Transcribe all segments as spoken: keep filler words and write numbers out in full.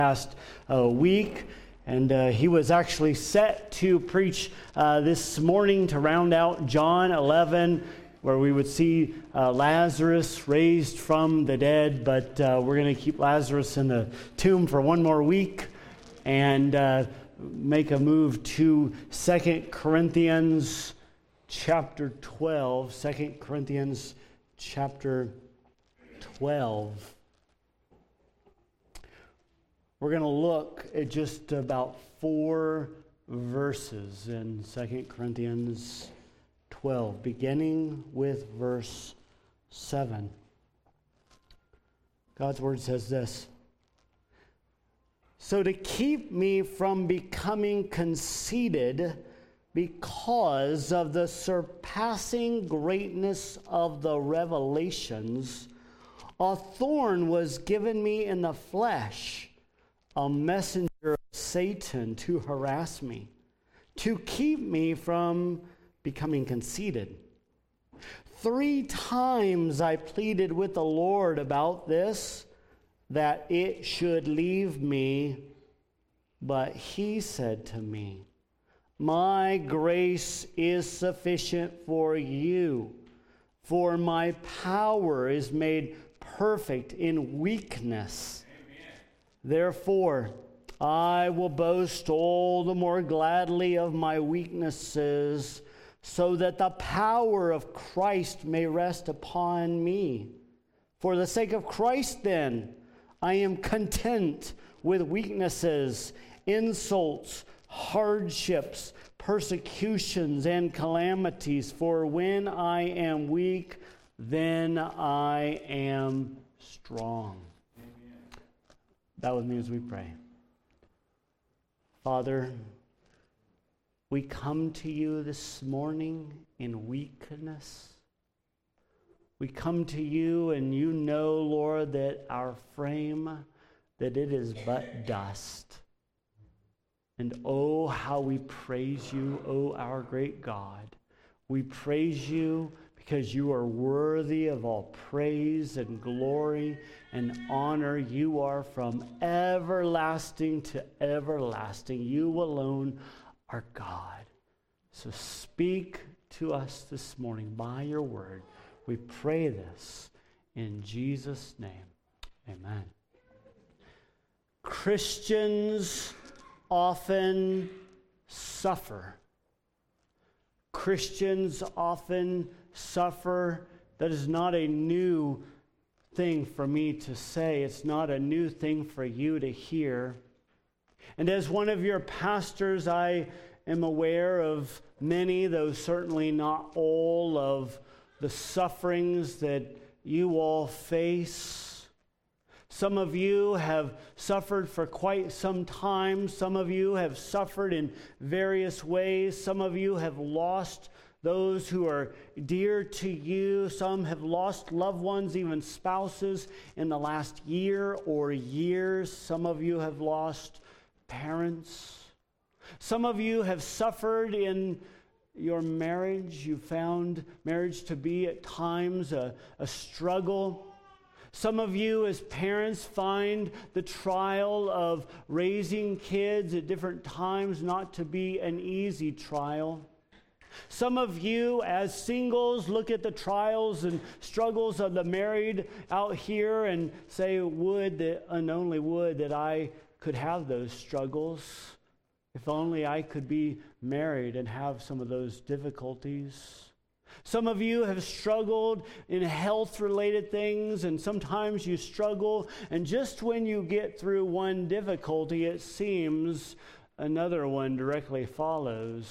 Last uh, week, and uh, he was actually set to preach uh, this morning to round out John eleven, where we would see uh, Lazarus raised from the dead, but uh, we're going to keep Lazarus in the tomb for one more week and uh, make a move to Second Corinthians chapter twelve. Second Corinthians chapter twelve. We're going to look at just about four verses in Second Corinthians twelve, beginning with verse seven. God's word says this: "So to keep me from becoming conceited because of the surpassing greatness of the revelations, a thorn was given me in the flesh, a messenger of Satan to harass me, to keep me from becoming conceited. Three times I pleaded with the Lord about this, that it should leave me, but he said to me, 'My grace is sufficient for you, for my power is made perfect in weakness. Therefore, I will boast all the more gladly of my weaknesses, so that the power of Christ may rest upon me. For the sake of Christ, then, I am content with weaknesses, insults, hardships, persecutions, and calamities. For when I am weak, then I am strong." Bow with me as we pray. Father, we come to you this morning in weakness. We come to you, and you know, Lord, that our frame, that it is but dust. And oh, how we praise you, oh, our great God. We praise you because you are worthy of all praise and glory and honor. You are from everlasting to everlasting. You alone are God. So speak to us this morning by your word. We pray this in Jesus' name. Amen. Christians often suffer. Christians often suffer. That is not a new thing for me to say. It's not a new thing for you to hear. And as one of your pastors, I am aware of many, though certainly not all, of the sufferings that you all face. Some of you have suffered for quite some time. Some of you have suffered in various ways. Some of you have lost those who are dear to you. Some have lost loved ones, even spouses, in the last year or years. Some of you have lost parents. Some of you have suffered in your marriage. You found marriage to be at times a, a struggle. Some of you as parents find the trial of raising kids at different times not to be an easy trial. Some of you as singles look at the trials and struggles of the married out here and say, would that, and only would that I could have those struggles. If only I could be married and have some of those difficulties. Some of you have struggled in health-related things, and sometimes you struggle, and just when you get through one difficulty, it seems another one directly follows.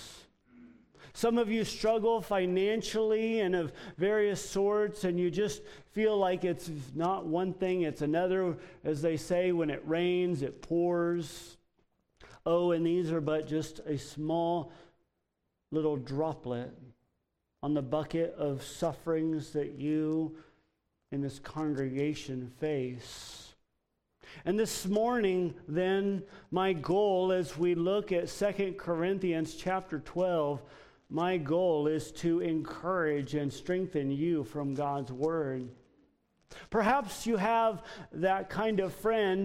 Some of you struggle financially and of various sorts, and you just feel like it's not one thing, it's another. As they say, when it rains, it pours. Oh, and these are but just a small little droplet on the bucket of sufferings that you in this congregation face. And this morning, then, my goal as we look at Second Corinthians chapter twelve, my goal is to encourage and strengthen you from God's word. Perhaps you have that kind of friend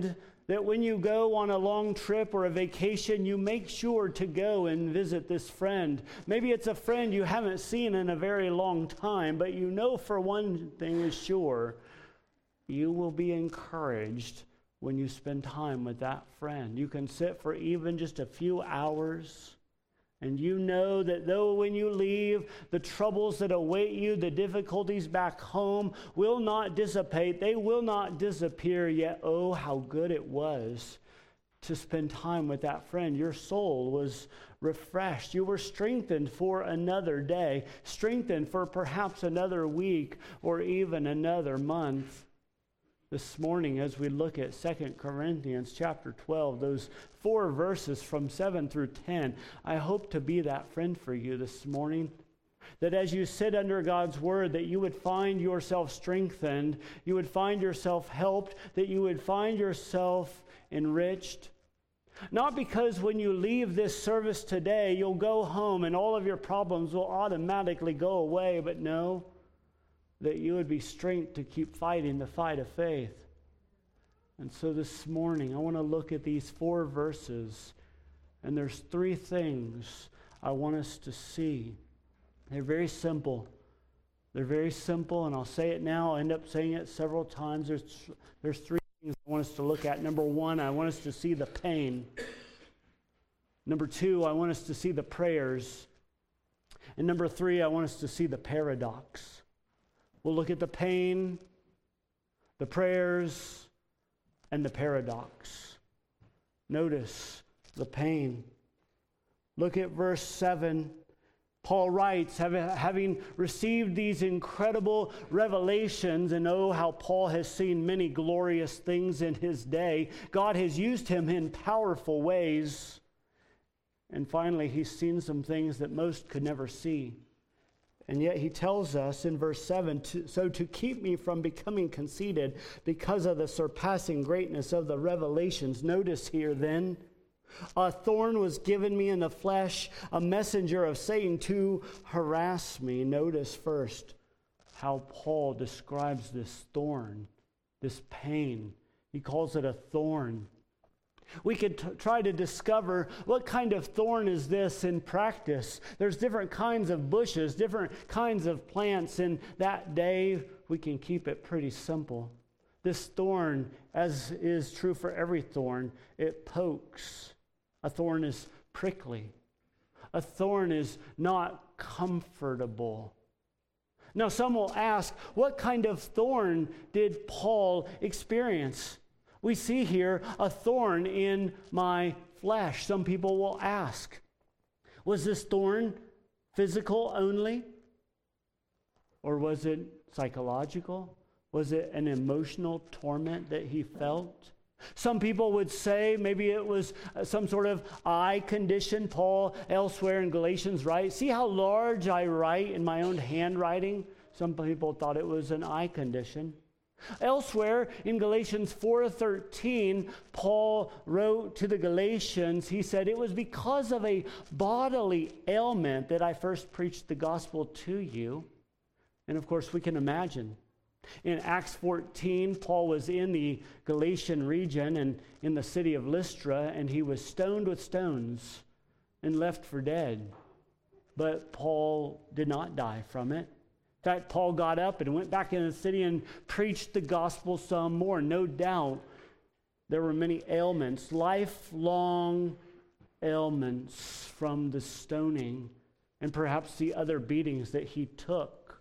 that when you go on a long trip or a vacation, you make sure to go and visit this friend. Maybe it's a friend you haven't seen in a very long time, but you know for one thing is sure, you will be encouraged when you spend time with that friend. You can sit for even just a few hours, and you know that though when you leave, the troubles that await you, the difficulties back home will not dissipate. They will not disappear, yet oh, how good it was to spend time with that friend. Your soul was refreshed. You were strengthened for another day, strengthened for perhaps another week or even another month. This morning, as we look at Second Corinthians chapter twelve, those four verses from seven through ten, I hope to be that friend for you this morning. That as you sit under God's word, that you would find yourself strengthened, you would find yourself helped, that you would find yourself enriched. Not because when you leave this service today, you'll go home and all of your problems will automatically go away, but no, that you would be strength to keep fighting the fight of faith. And so this morning, I want to look at these four verses, and there's three things I want us to see. They're very simple. They're very simple, and I'll say it now. I'll end up saying it several times. There's, there's three things I want us to look at. Number one, I want us to see the pain. Number two, I want us to see the prayers. And number three, I want us to see the paradox. We'll look at the pain, the prayers, and the paradox. Notice the pain. Look at verse seven. Paul writes, having received these incredible revelations, and oh, how Paul has seen many glorious things in his day. God has used him in powerful ways. And finally, he's seen some things that most could never see. And yet he tells us in verse seven, to, so to keep me from becoming conceited because of the surpassing greatness of the revelations. Notice here then, a thorn was given me in the flesh, a messenger of Satan to harass me. Notice first how Paul describes this thorn, this pain. He calls it a thorn. We could t- try to discover what kind of thorn is this in practice. There's different kinds of bushes, different kinds of plants. In that day, we can keep it pretty simple. This thorn, as is true for every thorn, it pokes. A thorn is prickly. A thorn is not comfortable. Now, some will ask, what kind of thorn did Paul experience? We see here a thorn in my flesh. Some people will ask, was this thorn physical only? Or was it psychological? Was it an emotional torment that he felt? Some people would say maybe it was some sort of eye condition. Paul elsewhere in Galatians writes, see how large I write in my own handwriting? Some people thought it was an eye condition. Elsewhere in Galatians four thirteen, Paul wrote to the Galatians, he said, it was because of a bodily ailment that I first preached the gospel to you. And of course, we can imagine. In Acts fourteen, Paul was in the Galatian region and in the city of Lystra, and he was stoned with stones and left for dead. But Paul did not die from it. In fact, Paul got up and went back into the city and preached the gospel some more. No doubt there were many ailments, lifelong ailments from the stoning and perhaps the other beatings that he took.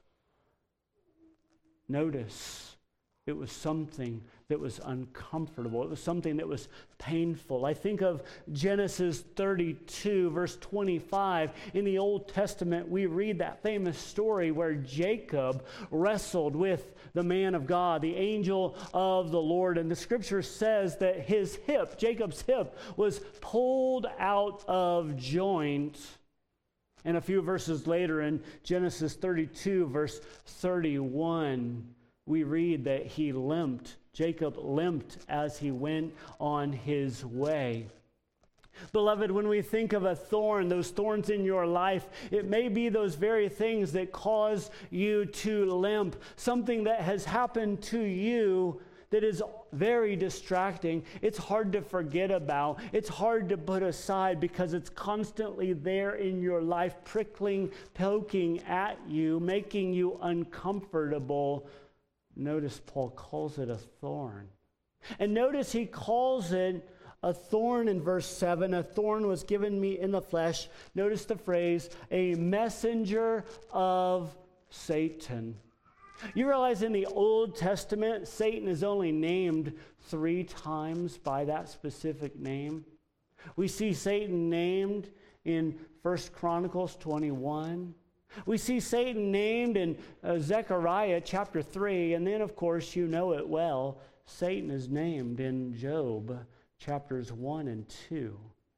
Notice, it was something that was uncomfortable. It was something that was painful. I think of Genesis thirty-two, verse twenty-five. In the Old Testament, we read that famous story where Jacob wrestled with the man of God, the angel of the Lord. And the scripture says that his hip, Jacob's hip, was pulled out of joint. And a few verses later in Genesis thirty-two, verse thirty-one, we read that he limped. Jacob limped as he went on his way. Beloved, when we think of a thorn, those thorns in your life, it may be those very things that cause you to limp. Something that has happened to you that is very distracting. It's hard to forget about. It's hard to put aside because it's constantly there in your life, prickling, poking at you, making you uncomfortable. Notice Paul calls it a thorn. And notice he calls it a thorn in verse seven. A thorn was given me in the flesh. Notice the phrase, a messenger of Satan. You realize in the Old Testament, Satan is only named three times by that specific name. We see Satan named in First Chronicles twenty-one. We see Satan named in uh, Zechariah chapter three. And then, of course, you know it well, Satan is named in Job chapters one and two.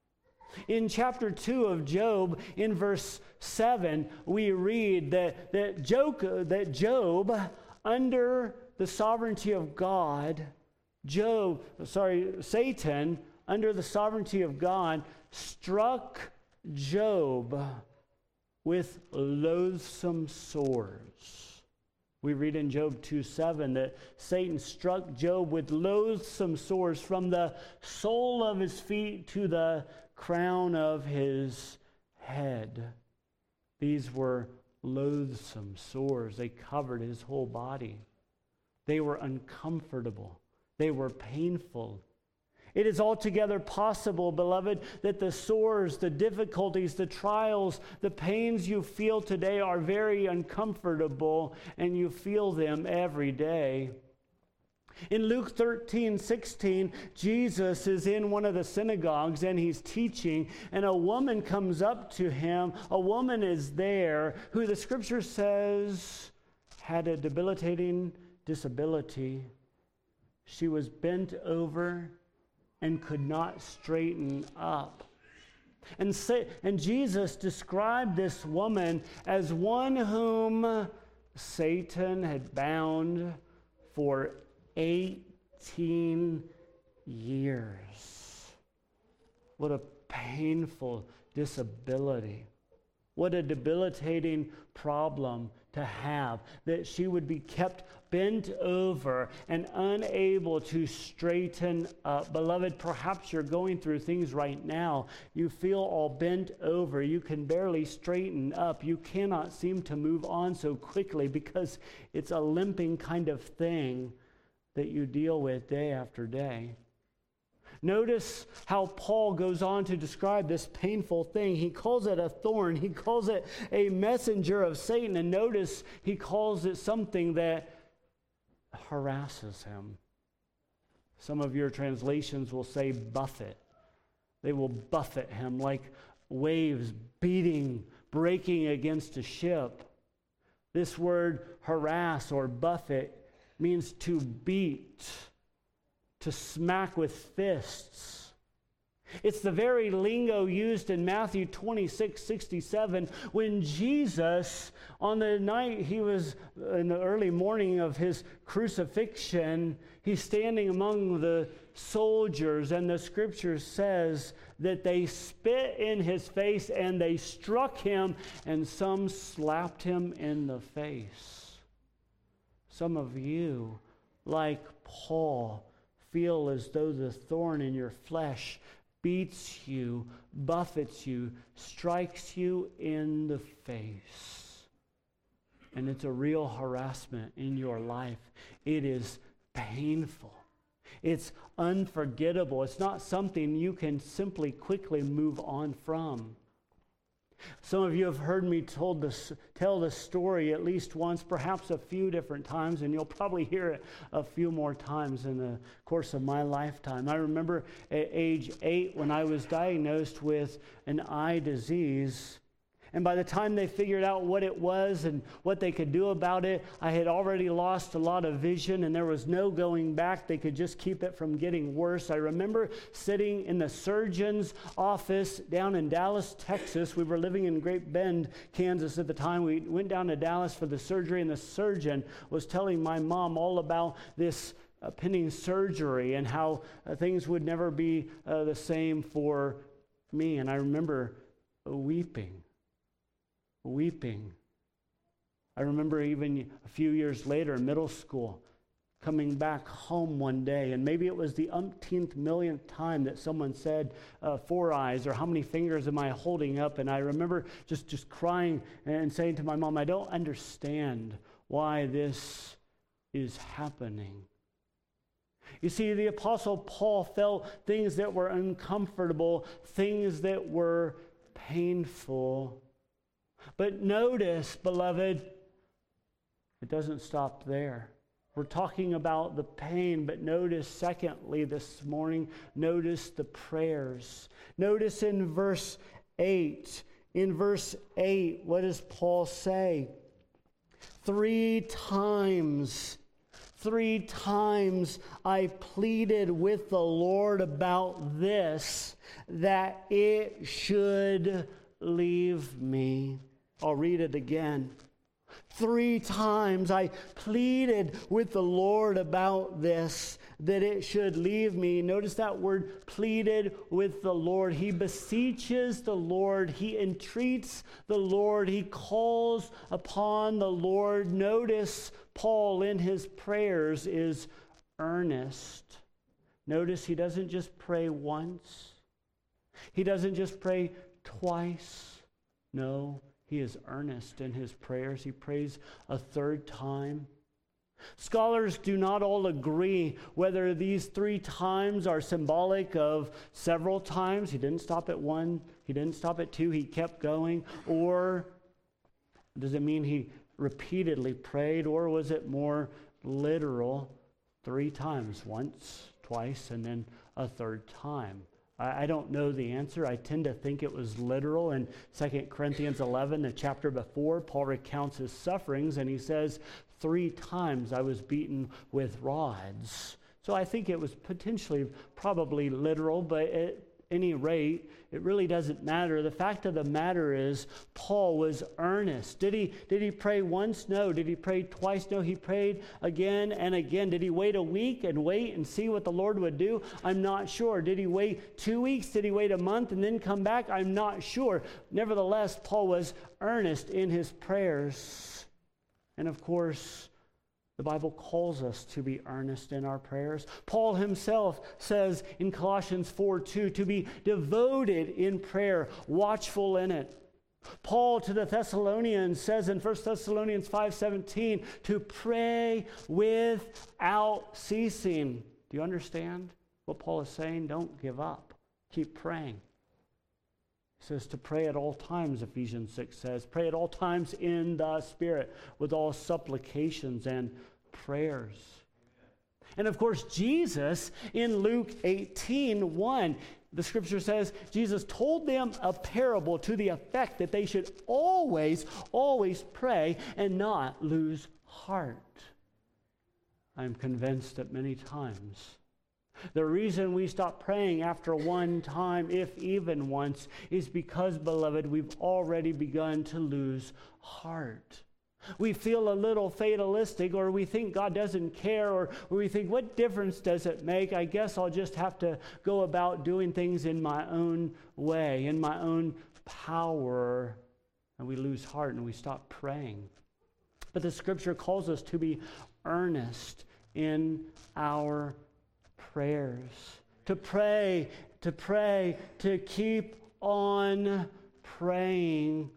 In chapter two of Job, in verse seven, we read that, that, Job, that Job, under the sovereignty of God, Job, sorry, Satan, under the sovereignty of God, struck Job with loathsome sores. We read in Job two seven that Satan struck Job with loathsome sores from the sole of his feet to the crown of his head. These were loathsome sores. They covered his whole body. They were uncomfortable. They were painful. It is altogether possible, beloved, that the sores, the difficulties, the trials, the pains you feel today are very uncomfortable, and you feel them every day. In Luke thirteen sixteen, Jesus is in one of the synagogues and he's teaching, and a woman comes up to him. A woman is there who the scripture says had a debilitating disability. She was bent over and could not straighten up. And, say, and Jesus described this woman as one whom Satan had bound for eighteen years. What a painful disability. What a debilitating problem to have, that she would be kept bent over and unable to straighten up. Beloved, perhaps you're going through things right now. You feel all bent over. You can barely straighten up. You cannot seem to move on so quickly because it's a limping kind of thing that you deal with day after day. Notice how Paul goes on to describe this painful thing. He calls it a thorn. He calls it a messenger of Satan. And notice he calls it something that harasses him. Some of your translations will say buffet. They will buffet him like waves beating, breaking against a ship. This word harass or buffet means to beat, to smack with fists. It's the very lingo used in Matthew twenty-six sixty-seven when Jesus, on the night he was in the early morning of his crucifixion, he's standing among the soldiers, and the scripture says that they spit in his face and they struck him, and some slapped him in the face. Some of you, like Paul, feel as though the thorn in your flesh beats you, buffets you, strikes you in the face. And it's a real harassment in your life. It is painful. It's unforgettable. It's not something you can simply quickly move on from. Some of you have heard me told this, tell this story at least once, perhaps a few different times, and you'll probably hear it a few more times in the course of my lifetime. I remember at age eight when I was diagnosed with an eye disease. And by the time they figured out what it was and what they could do about it, I had already lost a lot of vision and there was no going back. They could just keep it from getting worse. I remember sitting in the surgeon's office down in Dallas, Texas. We were living in Great Bend, Kansas at the time. We went down to Dallas for the surgery, and the surgeon was telling my mom all about this uh, pending surgery and how uh, things would never be uh, the same for me. And I remember uh, weeping. Weeping. I remember even a few years later in middle school, coming back home one day, and maybe it was the umpteenth millionth time that someone said uh, four eyes, or how many fingers am I holding up? And I remember just, just crying and saying to my mom, I don't understand why this is happening. You see, the Apostle Paul felt things that were uncomfortable, things that were painful. But notice, beloved, it doesn't stop there. We're talking about the pain, but notice, secondly, this morning, notice the prayers. Notice in verse eight. In verse eight, what does Paul say? Three times, three times I pleaded with the Lord about this, that it should leave me. I'll read it again. Three times I pleaded with the Lord about this, that it should leave me. Notice that word, pleaded with the Lord. He beseeches the Lord. He entreats the Lord. He calls upon the Lord. Notice Paul in his prayers is earnest. Notice he doesn't just pray once. He doesn't just pray twice. No, he is earnest in his prayers. He prays a third time. Scholars do not all agree whether these three times are symbolic of several times. He didn't stop at one. He didn't stop at two. He kept going. Or does it mean he repeatedly prayed? Or was it more literal? Three times. Once, twice, and then a third time. I don't know the answer. I tend to think it was literal. In Second Corinthians eleven, the chapter before, Paul recounts his sufferings, and he says, three times I was beaten with rods. So I think it was potentially probably literal, but at any rate, it really doesn't matter. The fact of the matter is, Paul was earnest. Did he, did he pray once? No. Did he pray twice? No. He prayed again and again. Did he wait a week and wait and see what the Lord would do? I'm not sure. Did he wait two weeks? Did he wait a month and then come back? I'm not sure. Nevertheless, Paul was earnest in his prayers. And of course, the Bible calls us to be earnest in our prayers. Paul himself says in Colossians four two to be devoted in prayer, watchful in it. Paul to the Thessalonians says in First Thessalonians five seventeen to pray without ceasing. Do you understand what Paul is saying? Don't give up. Keep praying. He says to pray at all times, Ephesians six says. Pray at all times in the Spirit with all supplications and prayers. And of course, Jesus in Luke eighteen one, the scripture says, Jesus told them a parable to the effect that they should always, always pray and not lose heart. I am convinced that many times the reason we stop praying after one time, if even once, is because, beloved, we've already begun to lose heart. We feel a little fatalistic, or we think God doesn't care, or we think, what difference does it make? I guess I'll just have to go about doing things in my own way, in my own power. And we lose heart and we stop praying. But the scripture calls us to be earnest in our prayers, to pray, to pray, to keep on praying.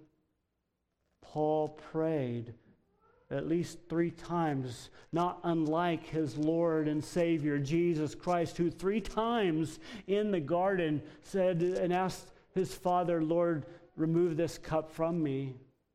Paul prayed at least three times, not unlike his Lord and Savior, Jesus Christ, who three times in the garden said and asked his Father, Lord, remove this cup from me.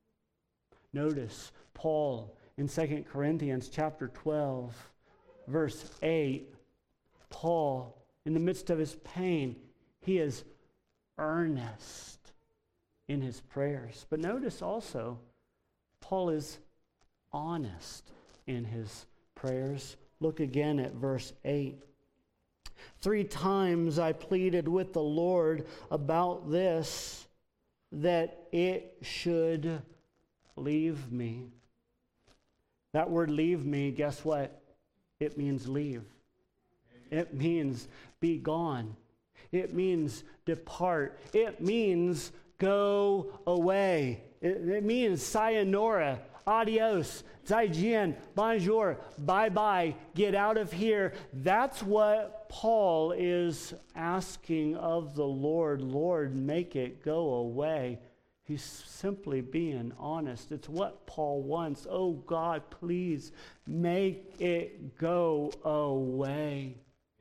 Notice Paul in Second Corinthians chapter twelve, verse eight, Paul, in the midst of his pain, he is earnest in his prayers. But notice also, Paul is honest in his prayers. Look again at verse eight. Three times I pleaded with the Lord about this, that it should leave me. That word leave me, guess what? It means leave. It means be gone. It means depart. It means go away. It, it means sayonara. adios, zaijian, bonjour, bye-bye, get out of here. That's what Paul is asking of the Lord. Lord, make it go away. He's simply being honest. It's what Paul wants. Oh God, please make it go away.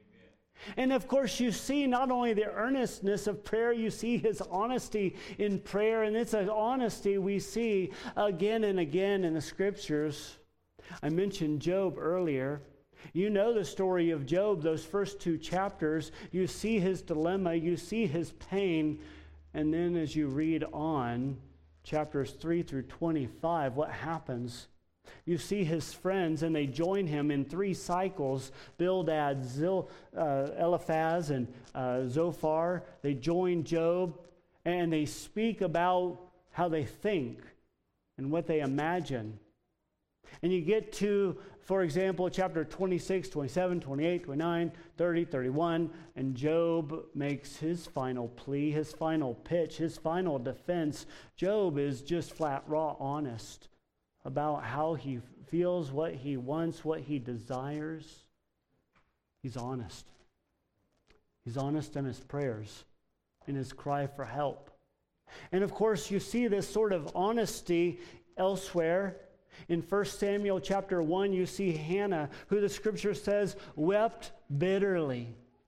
And of course, you see not only the earnestness of prayer, you see his honesty in prayer. And it's an honesty we see again and again in the scriptures. I mentioned Job earlier. You know the story of Job, those first two chapters. You see his dilemma, you see his pain. And then as you read on, chapters three through twenty-five, what happens? You see his friends, and they join him in three cycles. Bildad, Zil, uh, Eliphaz, and uh, Zophar. They join Job, and they speak about how they think and what they imagine. And you get to, for example, chapter twenty-six, twenty-seven, twenty-eight, twenty-nine, thirty, thirty-one, and Job makes his final plea, his final pitch, his final defense. Job is just flat, raw, honest about how he feels, what he wants, what he desires. He's honest. He's honest in his prayers, in his cry for help. And of course, you see this sort of honesty elsewhere. In First Samuel chapter one, you see Hannah, who the scripture says wept bitterly.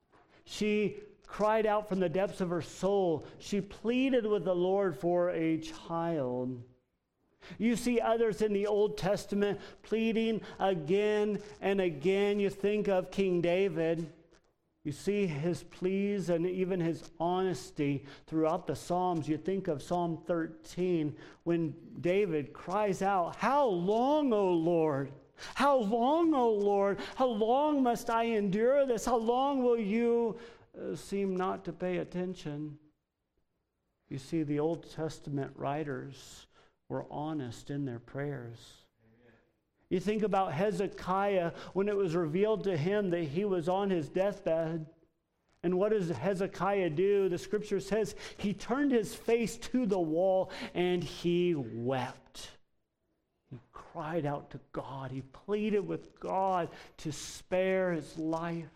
She cried out from the depths of her soul. She pleaded with the Lord for a child. You see others in the Old Testament pleading again and again. You think of King David. You see his pleas and even his honesty throughout the Psalms. You think of Psalm thirteen when David cries out, "How long, O Lord? How long, O Lord? How long must I endure this? How long will you uh, seem not to pay attention?" You see, the Old Testament writers were honest in their prayers. Amen. You think about Hezekiah when it was revealed to him that he was on his deathbed. And what does Hezekiah do? The scripture says he turned his face to the wall and he wept. He cried out to God. He pleaded with God to spare his life.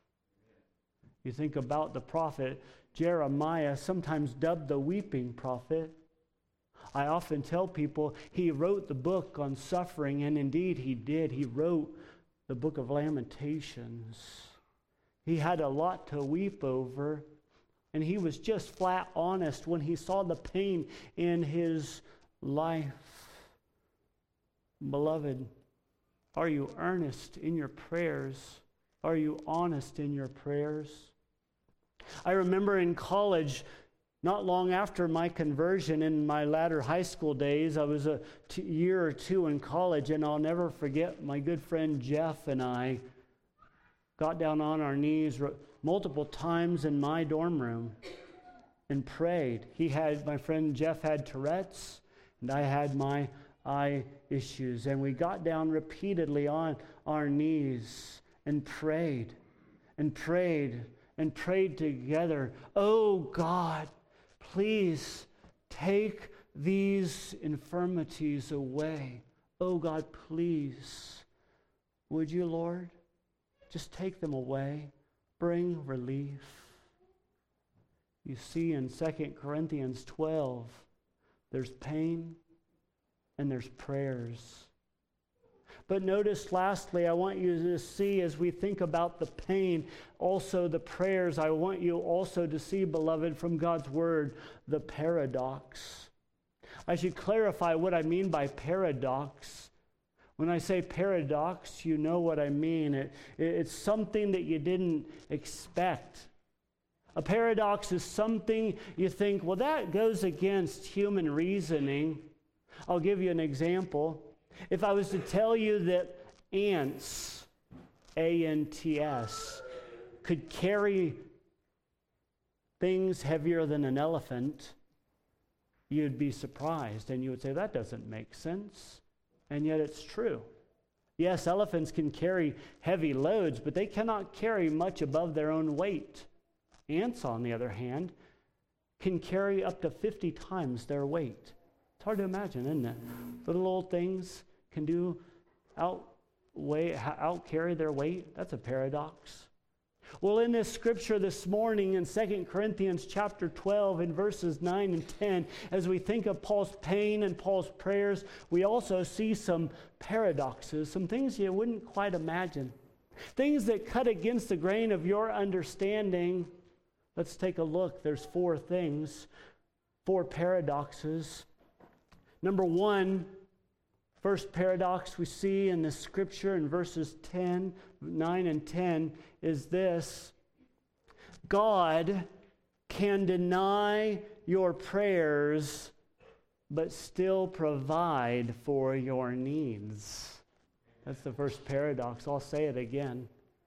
You think about the prophet Jeremiah, sometimes dubbed the weeping prophet. I often tell people he wrote the book on suffering, and indeed he did. He wrote the book of Lamentations. He had a lot to weep over, and he was just flat honest when he saw the pain in his life. Beloved, are you earnest in your prayers? Are you honest in your prayers? I remember in college, not long after my conversion in my latter high school days, I was a t- year or two in college, and I'll never forget my good friend Jeff and I got down on our knees multiple times in my dorm room and prayed. He had, my friend Jeff had Tourette's, and I had my eye issues, and we got down repeatedly on our knees and prayed and prayed and prayed together. Oh God, please take these infirmities away. Oh God, please. Would you, Lord? Just take them away. Bring relief. You see in Second Corinthians twelve, there's pain and there's prayers. But notice lastly, I want you to see as we think about the pain, also the prayers, I want you also to see, beloved, from God's word, the paradox. I should clarify what I mean by paradox. When I say paradox, you know what I mean. It, it's something that you didn't expect. A paradox is something you think, well, that goes against human reasoning. I'll give you an example. If I was to tell you that ants, A N T S, could carry things heavier than an elephant, you'd be surprised and you would say, that doesn't make sense. And yet it's true. Yes, elephants can carry heavy loads, but they cannot carry much above their own weight. Ants, on the other hand, can carry up to fifty times their weight. It's hard to imagine, isn't it? Little old things can do outweigh, out carry their weight. That's a paradox. Well, in this scripture this morning in Second Corinthians chapter twelve in verses nine and ten, as we think of Paul's pain and Paul's prayers, we also see some paradoxes, some things you wouldn't quite imagine. Things that cut against the grain of your understanding. Let's take a look. There's four things, four paradoxes. Number one, first paradox we see in the scripture in verses ten, nine and ten is this: God can deny your prayers but still provide for your needs. That's the first paradox. I'll say it again.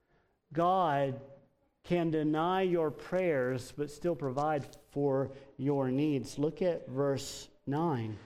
God can deny your prayers but still provide for your needs. Look at verse nine.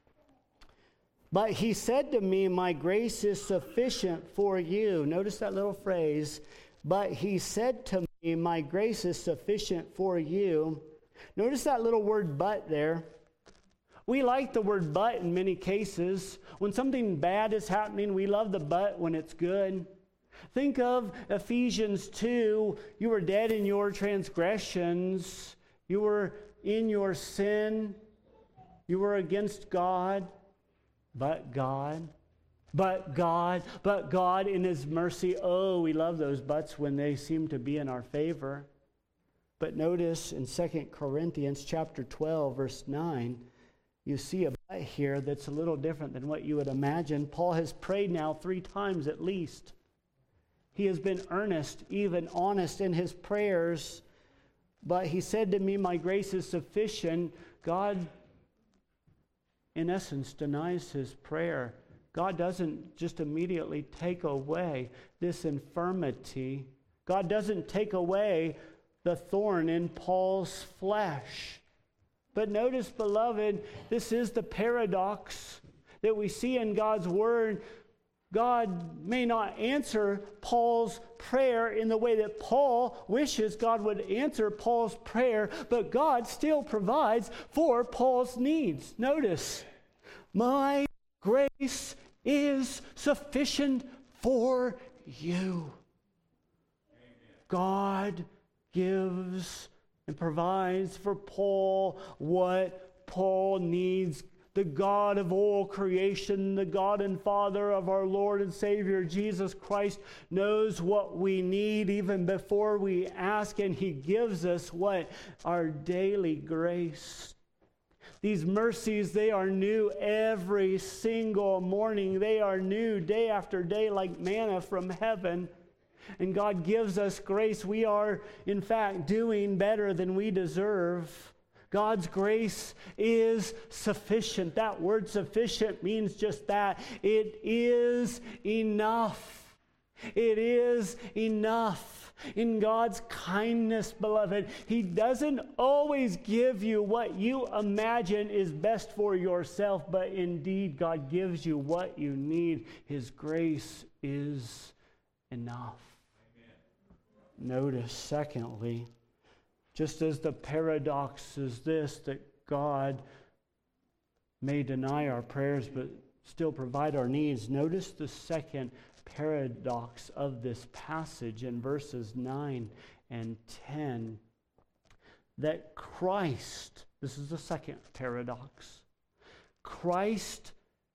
But he said to me, my grace is sufficient for you. Notice that little phrase. But he said to me, my grace is sufficient for you. Notice that little word but there. We like the word but in many cases. When something bad is happening, we love the but when it's good. Think of Ephesians two. You were dead in your transgressions. You were in your sin. You were against God. But God, but God, but God in His mercy. Oh, we love those buts when they seem to be in our favor. But notice in Second Corinthians chapter twelve, verse nine, you see a but here that's a little different than what you would imagine. Paul has prayed now three times at least. He has been earnest, even honest in his prayers. But he said to me, my grace is sufficient. God, in essence, denies his prayer. God doesn't just immediately take away this infirmity. God doesn't take away the thorn in Paul's flesh. But notice, beloved, this is the paradox that we see in God's word. God may not answer Paul's prayer in the way that Paul wishes God would answer Paul's prayer, but God still provides for Paul's needs. Notice, my grace is sufficient for you. God gives and provides for Paul what Paul needs. The God of all creation, the God and Father of our Lord and Savior Jesus Christ, knows what we need even before we ask, and He gives us what? Our daily grace. These mercies, they are new every single morning. They are new day after day like manna from heaven. And God gives us grace. We are, in fact, doing better than we deserve. God's grace is sufficient. That word sufficient means just that. It is enough. It is enough. In God's kindness, beloved, He doesn't always give you what you imagine is best for yourself, but indeed God gives you what you need. His grace is enough. Notice, secondly, just as the paradox is this, that God may deny our prayers but still provide our needs, notice the second paradox of this passage in verses nine and ten, that Christ, this is the second paradox, Christ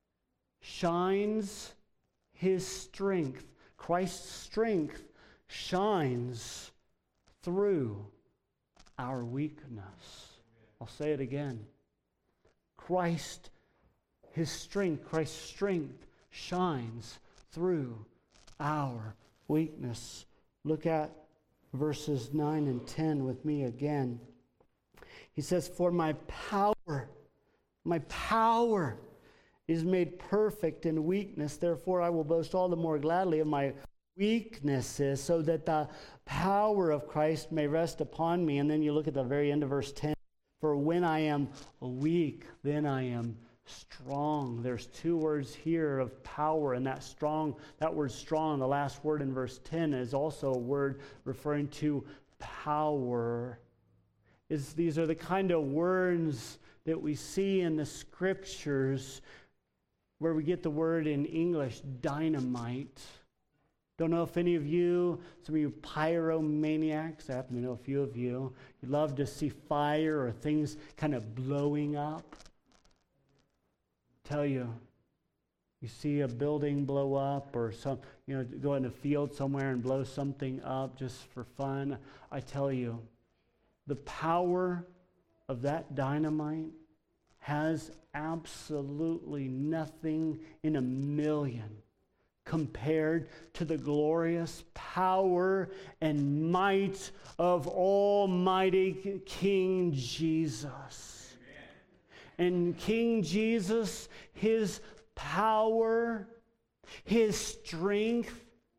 shines His strength, Christ's strength shines through our weakness. I'll say it again. Christ, His strength, Christ's strength shines through our weakness. Look at verses nine and ten with me again. He says, for my power, my power is made perfect in weakness. Therefore I will boast all the more gladly of my weaknesses, so that the power of Christ may rest upon me. And then you look at the very end of verse ten. For when I am weak, then I am strong. There's two words here of power, and that strong, that word strong, the last word in verse ten, is also a word referring to power. Is these are the kind of words that we see in the scriptures where we get the word in English, dynamite. Don't know if any of you, some of you pyromaniacs, I happen to know a few of you, you love to see fire or things kind of blowing up. Tell you, you see a building blow up or some, you know, go in a field somewhere and blow something up just for fun. I tell you, the power of that dynamite has absolutely nothing in a million compared to the glorious power and might of Almighty King Jesus. Amen. And King Jesus, his power, his strength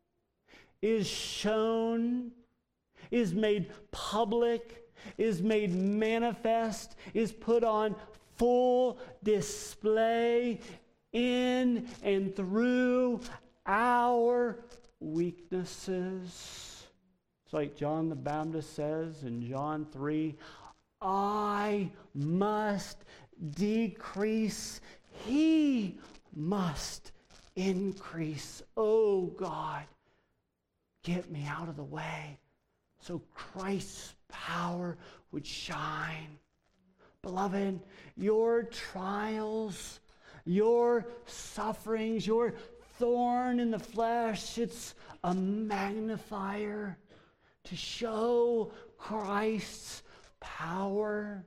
is shown, is made public, is made manifest, is put on full display in and through our weaknesses. It's like John the Baptist says in John three, I must decrease, he must increase. Oh God, get me out of the way so Christ's power would shine. Beloved, your trials, your sufferings, your thorn in the flesh, it's a magnifier to show Christ's power.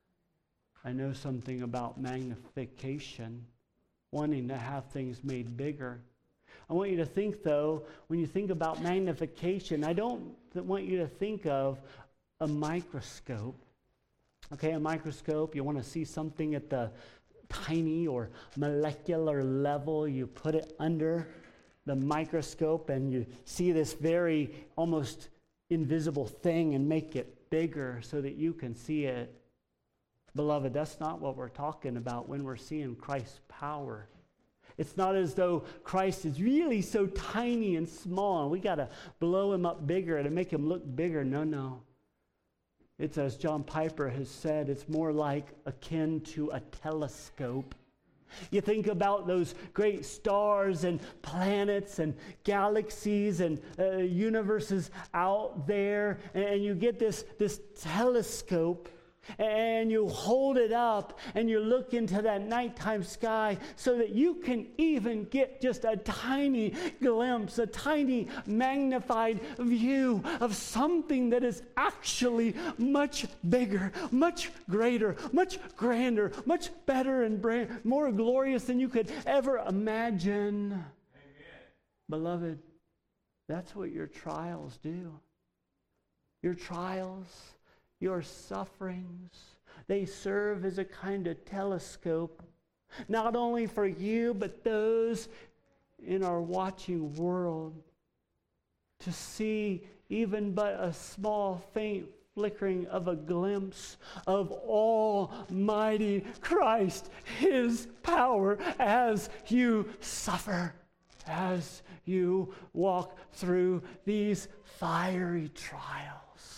I know something about magnification, wanting to have things made bigger. I want you to think, though, when you think about magnification, I don't want you to think of a microscope. Okay, a microscope, you want to see something at the tiny or molecular level. You put it under the microscope and you see this very almost invisible thing and make it bigger so that you can see it. Beloved, that's not what we're talking about when we're seeing Christ's power. It's not as though Christ is really so tiny and small and we got to blow him up bigger to make him look bigger. No, no. It's, as John Piper has said, it's more like akin to a telescope. You think about those great stars and planets and galaxies and uh, universes out there, and you get this, this telescope, and you hold it up and you look into that nighttime sky so that you can even get just a tiny glimpse, a tiny magnified view of something that is actually much bigger, much greater, much grander, much better and brand, more glorious than you could ever imagine. Amen. Beloved, that's what your trials do. Your trials, your sufferings, they serve as a kind of telescope, not only for you, but those in our watching world, to see even but a small, faint flickering of a glimpse of Almighty Christ, his power as you suffer, as you walk through these fiery trials.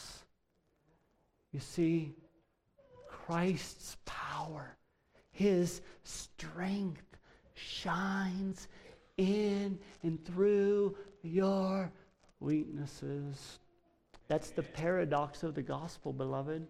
You see, Christ's power, his strength shines in and through your weaknesses. That's the paradox of the gospel, beloved.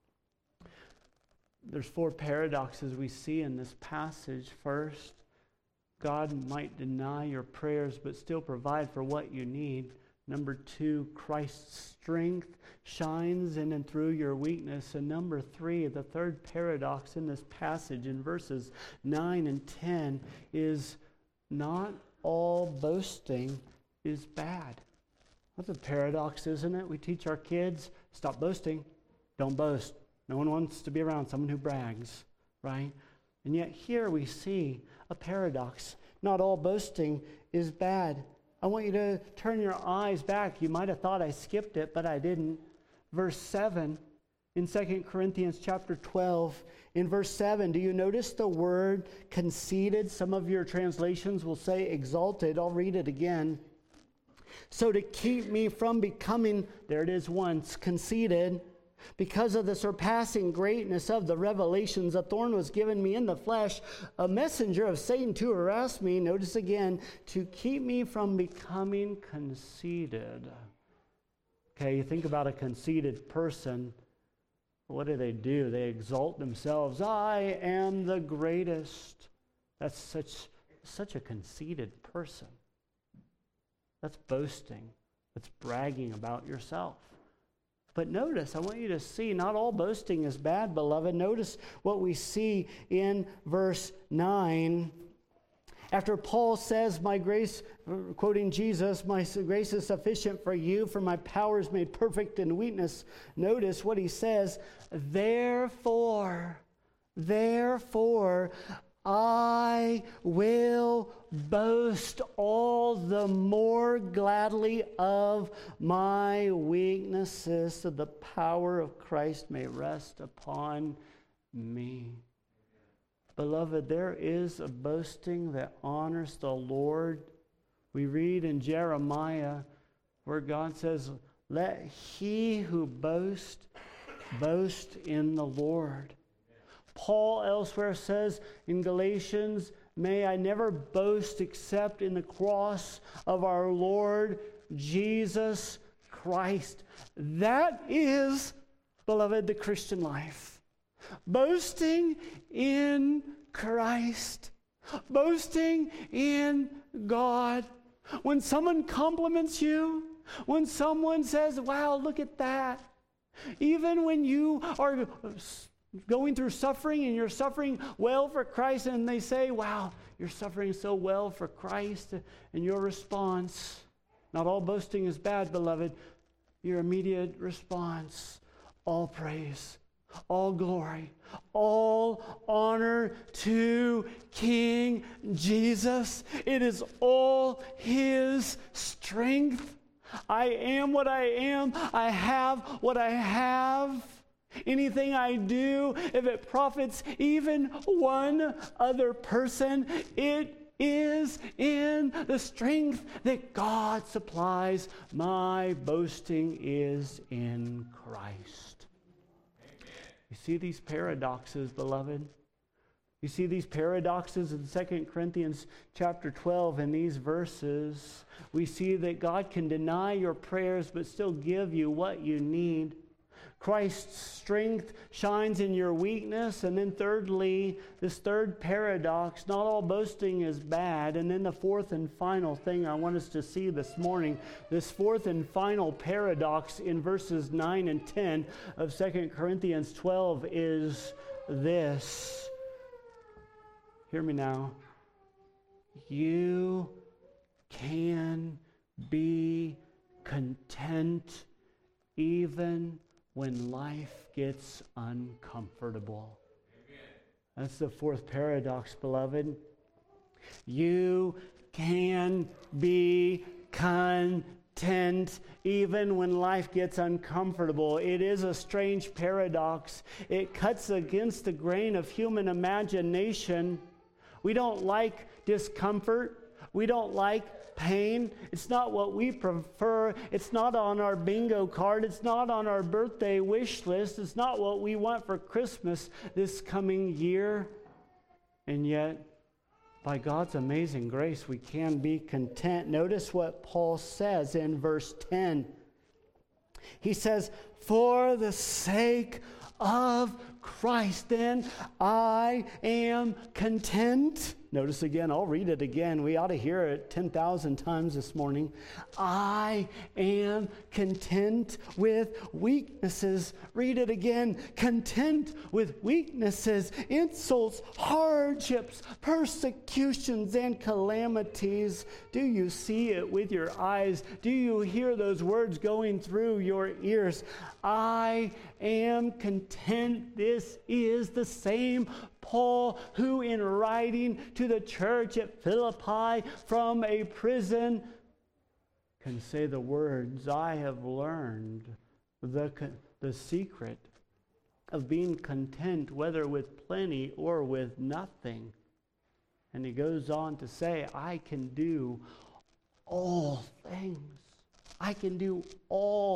There's four paradoxes we see in this passage. First, God might deny your prayers but still provide for what you need. Number two, Christ's strength shines in and through your weakness. And number three, the third paradox in this passage in verses nine and ten is not all boasting is bad. That's a paradox, isn't it? We teach our kids, stop boasting, don't boast. No one wants to be around someone who brags, right? And yet here we see a paradox. Not all boasting is bad. I want you to turn your eyes back. You might have thought I skipped it, but I didn't. Verse seven in Second Corinthians chapter twelve. In verse seven, do you notice the word conceited? Some of your translations will say exalted. I'll read it again. So to keep me from becoming, there it is once, conceited, Because of the surpassing greatness of the revelations, a thorn was given me in the flesh, a messenger of Satan to harass me, notice again, to keep me from becoming conceited. Okay, you think about a conceited person. What do they do? They exalt themselves. I am the greatest. That's such, such a conceited person. That's boasting. That's bragging about yourself. But notice, I want you to see, not all boasting is bad, beloved. Notice what we see in verse nine. After Paul says, my grace, quoting Jesus, my grace is sufficient for you, for my power is made perfect in weakness. Notice what he says, therefore, therefore, I will boast all the more gladly of my weaknesses, so the power of Christ may rest upon me. Beloved, there is a boasting that honors the Lord. We read in Jeremiah where God says, let he who boasts, boast in the Lord. Paul elsewhere says in Galatians, may I never boast except in the cross of our Lord Jesus Christ. That is, beloved, the Christian life. Boasting in Christ. Boasting in God. When someone compliments you, when someone says, wow, look at that. Even when you are going through suffering and you're suffering well for Christ and they say, wow, you're suffering so well for Christ, and your response, not all boasting is bad, beloved, your immediate response, all praise, all glory, all honor to King Jesus. It is all his strength. I am what I am. I have what I have. Anything I do, if it profits even one other person, it is in the strength that God supplies. My boasting is in Christ. Amen. You see these paradoxes, beloved? You see these paradoxes in Second Corinthians chapter twelve in these verses. We see that God can deny your prayers but still give you what you need. Christ's strength shines in your weakness. And then thirdly, this third paradox, not all boasting is bad. And then the fourth and final thing I want us to see this morning, this fourth and final paradox in verses nine and ten of Second Corinthians twelve is this. Hear me now. You can be content even when life gets uncomfortable. Amen. That's the fourth paradox, beloved. You can be content even when life gets uncomfortable. It is a strange paradox. It cuts against the grain of human imagination. We don't like discomfort. We don't like pain. It's not what we prefer. It's not on our bingo card. It's not on our birthday wish list. It's not what we want for Christmas this coming year. And yet, by God's amazing grace, we can be content. Notice what Paul says in verse ten. He says, for the sake of Christ, then I am content. Notice again, I'll read it again. We ought to hear it ten thousand times this morning. I am content with weaknesses. Read it again. Content with weaknesses, insults, hardships, persecutions, and calamities. Do you see it with your eyes? Do you hear those words going through your ears? I am content. This is the same Paul, who in writing to the church at Philippi from a prison can say the words, I have learned the, the secret of being content, whether with plenty or with nothing. And he goes on to say, I can do all things. I can do all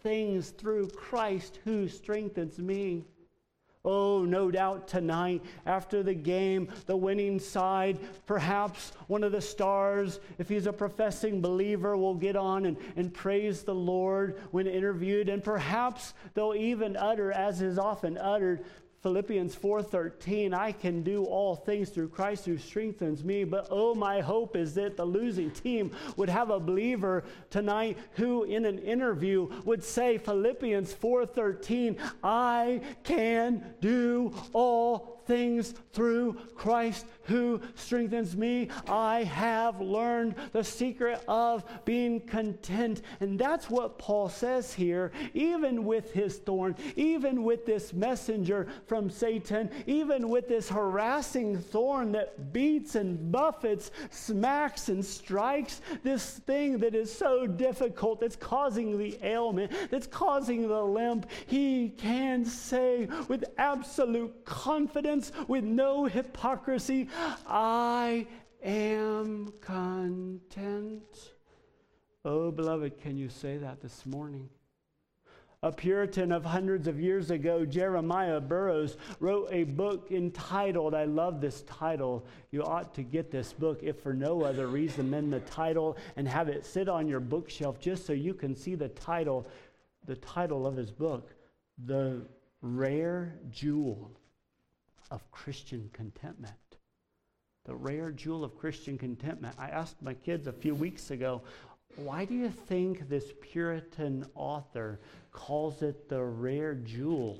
things through Christ who strengthens me. Oh, no doubt tonight, after the game, the winning side, perhaps one of the stars, if he's a professing believer, will get on and, and praise the Lord when interviewed. And perhaps they'll even utter, as is often uttered, Philippians four thirteen, I can do all things through Christ who strengthens me. But oh, my hope is that the losing team would have a believer tonight who in an interview would say Philippians four thirteen, I can do all things through Christ who strengthens me. I have learned the secret of being content. And that's what Paul says here, even with his thorn, even with this messenger from Satan, even with this harassing thorn that beats and buffets, smacks and strikes, this thing that is so difficult, that's causing the ailment, that's causing the limp, he can say with absolute confidence, with no hypocrisy, I am content. Oh, beloved, can you say that this morning? A Puritan of hundreds of years ago, Jeremiah Burroughs, wrote a book entitled, I love this title, you ought to get this book if for no other reason than the title and have it sit on your bookshelf just so you can see the title, the title of his book, The Rare Jewel of Christian Contentment. The rare jewel of Christian contentment. I asked my kids a few weeks ago, why do you think this Puritan author calls it the rare jewel?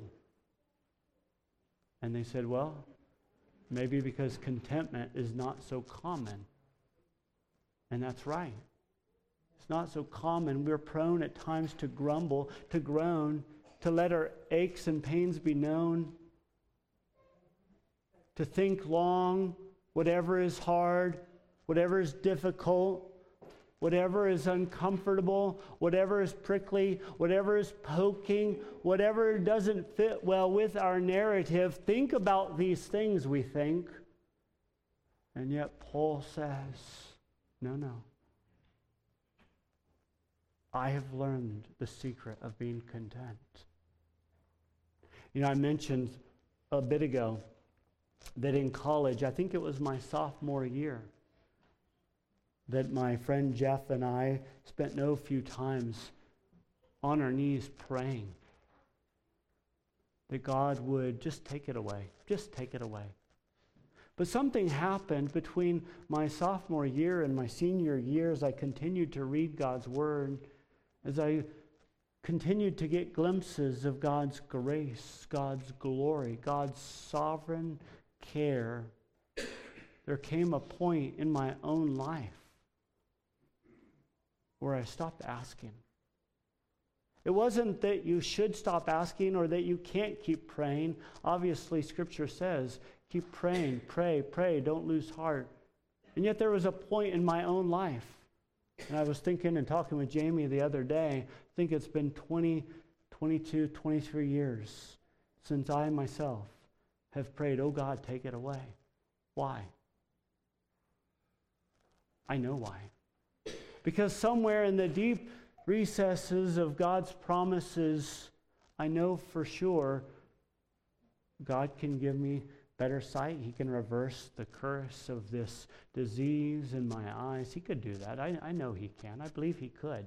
And they said, well, maybe because contentment is not so common. And that's right. It's not so common. We're prone at times to grumble, to groan, to let our aches and pains be known, to think long, whatever is hard, whatever is difficult, whatever is uncomfortable, whatever is prickly, whatever is poking, whatever doesn't fit well with our narrative. Think about these things, we think. And yet Paul says, no, no. I have learned the secret of being content. You know, I mentioned a bit ago that in college, I think it was my sophomore year, that my friend Jeff and I spent no few times on our knees praying that God would just take it away, just take it away. But something happened between my sophomore year and my senior year as I continued to read God's Word, as I continued to get glimpses of God's grace, God's glory, God's sovereign care. There came a point in my own life where I stopped asking. It wasn't that you should stop asking or that you can't keep praying. Obviously, Scripture says, keep praying, pray, pray, don't lose heart. And yet there was a point in my own life, and I was thinking and talking with Jamie the other day, I think it's been twenty, twenty-two, twenty-three years since I myself have prayed, oh God, take it away. Why? I know why. Because somewhere in the deep recesses of God's promises, I know for sure God can give me better sight. He can reverse the curse of this disease in my eyes. He could do that. I, I know He can. I believe He could.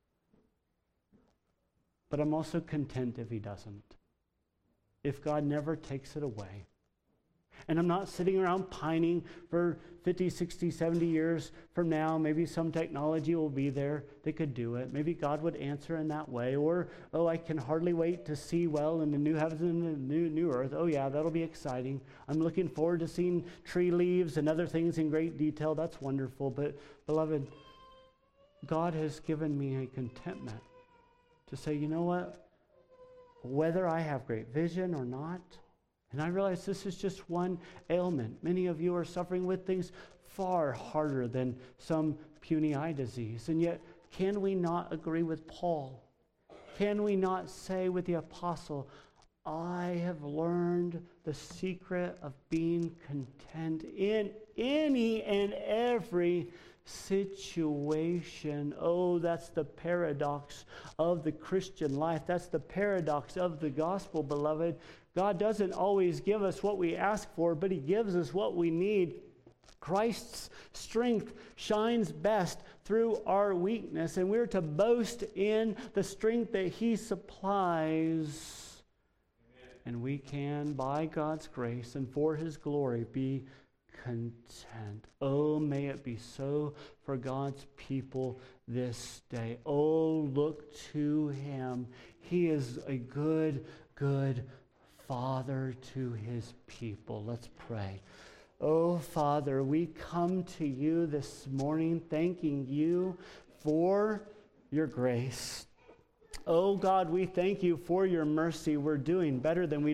But I'm also content if He doesn't. If God never takes it away. And I'm not sitting around pining for fifty, sixty, seventy years from now. Maybe some technology will be there that could do it. Maybe God would answer in that way. Or, oh, I can hardly wait to see well in the new heavens and the new, new earth. Oh, yeah, that'll be exciting. I'm looking forward to seeing tree leaves and other things in great detail. That's wonderful. But, beloved, God has given me a contentment to say, you know what? Whether I have great vision or not, and I realize this is just one ailment. Many of you are suffering with things far harder than some puny eye disease. And yet, can we not agree with Paul? Can we not say with the apostle, I have learned the secret of being content in any and every situation. Oh, that's the paradox of the Christian life. That's the paradox of the gospel, beloved. God doesn't always give us what we ask for, but he gives us what we need. Christ's strength shines best through our weakness, and we're to boast in the strength that he supplies. Amen. And we can, by God's grace and for his glory, be content. Oh, may it be so for God's people this day. Oh, look to him. He is a good, good Father to his people. Let's pray. Oh, Father, we come to you this morning thanking you for your grace. Oh, God, we thank you for your mercy. We're doing better than we